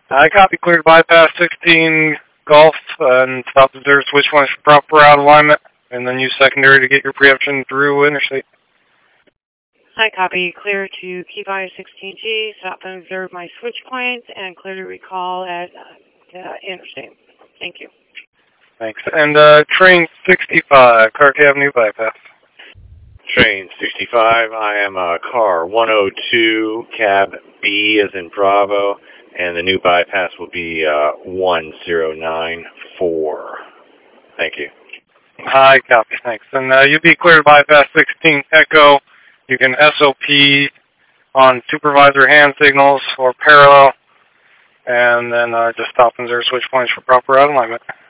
I copy cleared bypass 16 Golf and stop observe switch points for proper route alignment, and then use secondary to get your preemption through interstate. I copy clear to keep I-16G, stop and observe my switch points, and clear to recall at interstate. Thank you. Thanks. And train 65, Clark Avenue bypass. Train 65, I am car 102, cab B as in Bravo, and the new bypass will be 1094. Thank you. Hi, copy, thanks. And you'll be cleared bypass 16 Echo. You can SOP on supervisor hand signals or parallel, and then just stop and observe switch points for proper route alignment.